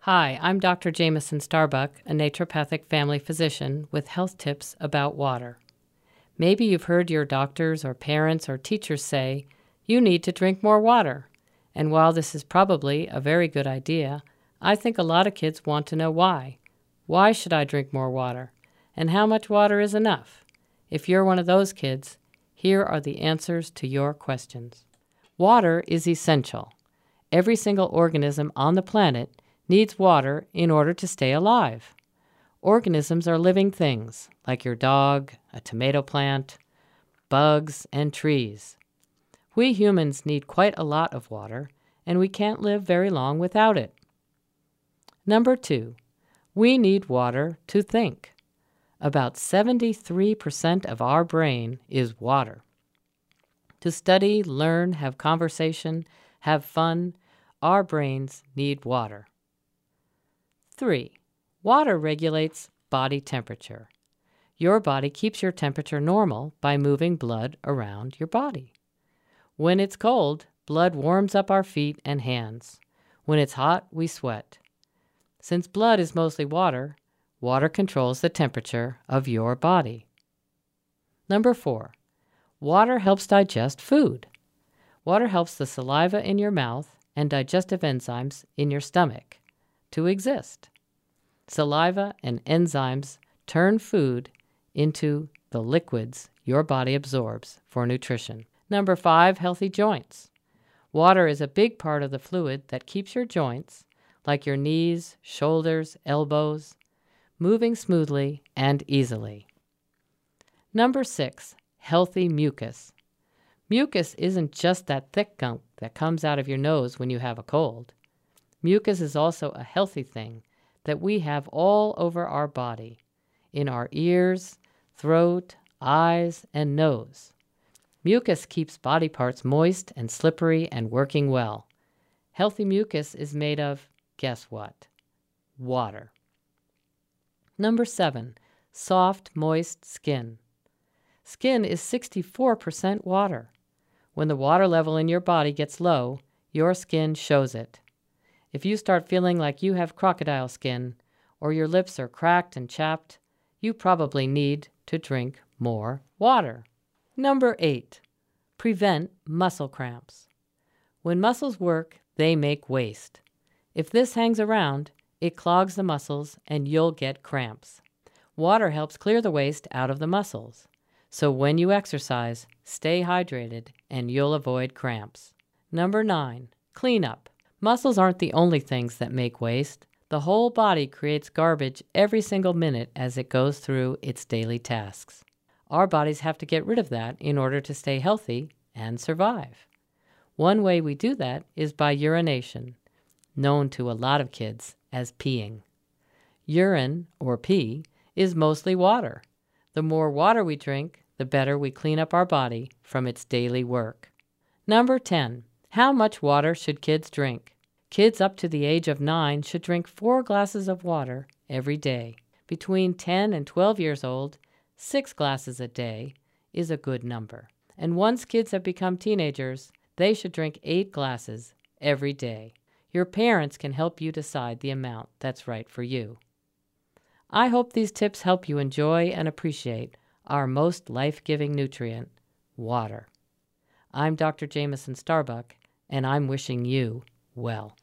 Hi, I'm Dr. Jameson Starbuck, a naturopathic family physician with health tips about water. Maybe you've heard your doctors or parents or teachers say, you need to drink more water. And while this is probably a very good idea, I think a lot of kids want to know why. Why should I drink more water? And how much water is enough? If you're one of those kids, here are the answers to your questions. Water is essential. Every single organism on the planet needs water in order to stay alive. Organisms are living things, like your dog, a tomato plant, bugs, and trees. We humans need quite a lot of water, and we can't live very long without it. Number 2, we need water to think. About 73% of our brain is water. To study, learn, have conversation, have fun, our brains need water. 3, water regulates body temperature. Your body keeps your temperature normal by moving blood around your body. When it's cold, blood warms up our feet and hands. When it's hot, we sweat. Since blood is mostly water, water controls the temperature of your body. Number 4, water helps digest food. Water helps the saliva in your mouth and digestive enzymes in your stomach to exist. Saliva and enzymes turn food into the liquids your body absorbs for nutrition. Number 5, healthy joints. Water is a big part of the fluid that keeps your joints, like your knees, shoulders, elbows, moving smoothly and easily. Number 6, healthy mucus. Mucus isn't just that thick gunk that comes out of your nose when you have a cold. Mucus is also a healthy thing that we have all over our body, in our ears, throat, eyes, and nose. Mucus keeps body parts moist and slippery and working well. Healthy mucus is made of, guess what? Water. Number 7, soft, moist skin. Skin is 64% water. When the water level in your body gets low, your skin shows it. If you start feeling like you have crocodile skin, or your lips are cracked and chapped, you probably need to drink more water. Number 8, prevent muscle cramps. When muscles work, they make waste. If this hangs around, it clogs the muscles and you'll get cramps. Water helps clear the waste out of the muscles. So when you exercise, stay hydrated and you'll avoid cramps. Number 9, clean up. Muscles aren't the only things that make waste. The whole body creates garbage every single minute as it goes through its daily tasks. Our bodies have to get rid of that in order to stay healthy and survive. One way we do that is by urination, known to a lot of kids as peeing. Urine, or pee, is mostly water. The more water we drink, the better we clean up our body from its daily work. Number 10, how much water should kids drink? Kids up to the age of 9 should drink 4 glasses of water every day. Between 10 and 12 years old, 6 glasses a day is a good number. And once kids have become teenagers, they should drink 8 glasses every day. Your parents can help you decide the amount that's right for you. I hope these tips help you enjoy and appreciate our most life-giving nutrient, water. I'm Dr. Jameson Starbuck, and I'm wishing you well.